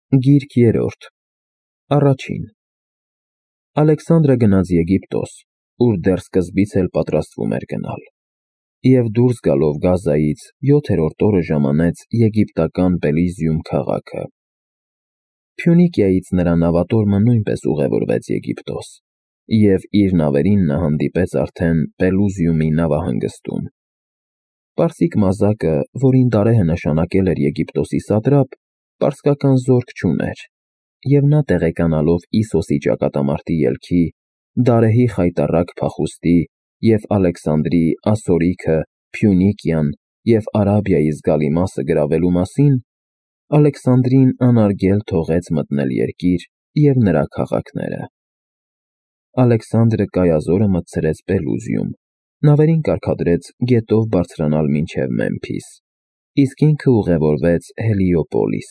Գիրք երրորդ Առաջին Ալեքսանդրը գնաց Եգիպտոս, ուր դեռ սկզբից էլ պատրաստվում էր գնալ, և դուրս գալով Գազայից 7-րդ օրը ժամանեց եգիպտական Պելիզիում քաղաքը։ Փյունիկիայից նրա նավատորմը նույնպես ուղևորվեց Եգիպտոս, և իր նավերին նա հանդիպեց արդեն Պելուզիումի նավահանգստում։ Պարսիկ մազակը, որին Դարեհը նշանակել էր Եգիպտոսի սատրապ, պարսկական զորք չուներ, և նա տեղեկանալով Իսոսի ճակատամարտի ելքի, Դարեհի խայտառակ փախուստի և Ալեքսանդրի ասորիքը, Փյունիկիան և Արաբիայի զգալի մասը գրավելու մասին, Ալեքսանդրին անարգել թողեց մտնել երկիր և նրա քաղաքները։ Ալեքսանդրը կայազորը մտցրեց Պելուզիում, նավերին կարգադրեց գետով բարձրանալ մինչև Մեմփիս, իսկ ինքը ուղևորվեց Հելիոպոլիս։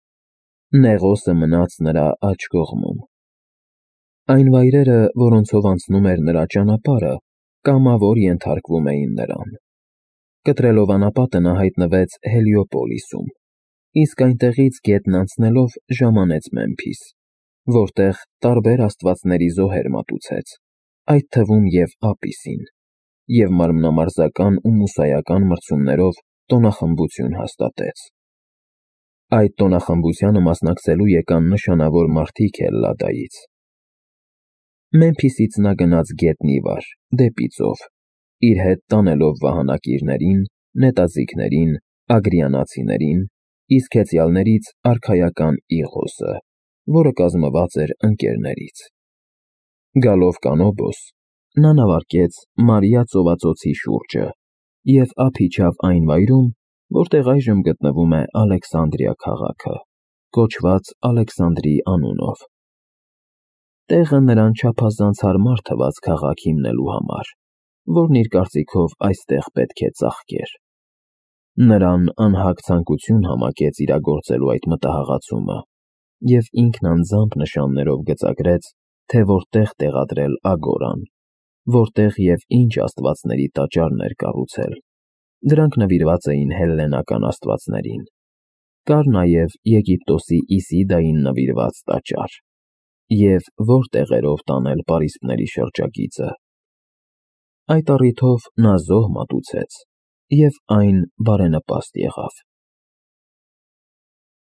Նեղոսը մնաց նրա աջ կողմում։ Այն վայրերը, որոնցով անցնում էր նրա ճանապարհը, կամավոր ենթարկվում էին նրան։ Կտրելով անապատը նա հայտնվեց Հելիոպոլիսում, իսկ այնտեղից գետն անցնելով ժամանեց Մեմփիս, որտեղ տարբեր աստվածների զոհեր մատուցեց, այդ թվում և Ապիսին, և մարմնամարզական ու մուսայական մրցումներով տոնախմբություն հաստատեց։ Այդ տոնախմբությանը մասնակցելու եկան նշանավոր մարդիկ Հելլադայից։ Մեմփիսից նա գնաց գետնի վար, դեպի ծով, իր հետ տանելով վահանակիրներին, նետաձիգներին, ագրիանացիներին, իսկ հեծյալներից արքայական Իղոսը, որը կազմված էր ընկերներից։ Գալով Կանոբոս, նա նավարկեց Մարիա ծովածոցի շուրջը և ափ իջավ այն վայրում, որտեղ այժմ գտնվում է Ալեքսանդրիա քաղաքը, կոչված Ալեքսանդրի անունով։ Տեղը նրան չափազանց հարմար թվաց քաղաք հիմնելու համար, որն իր կարծիքով այստեղ պետք է ծաղկեր։ Նրան անհագ ցանկություն համակեց իրագործելու այդ մտահղացումը, և ինքն անձամբ նշաններով գծագրեց, թե որտեղ տեղադրել ագորան, որտեղ և ինչ աստվածների տաճարներ կառուցել։ Դրանք նվիրված էին հելլենական աստվածներին։ Կար նաև Եգիպտոսի Իսիդային նվիրված տաճար, և որ տեղերով տանել պարիսպների շրջագիծը։ Այդ առիթով նա զոհ մատուցեց, և այն բարենպաստ եղավ։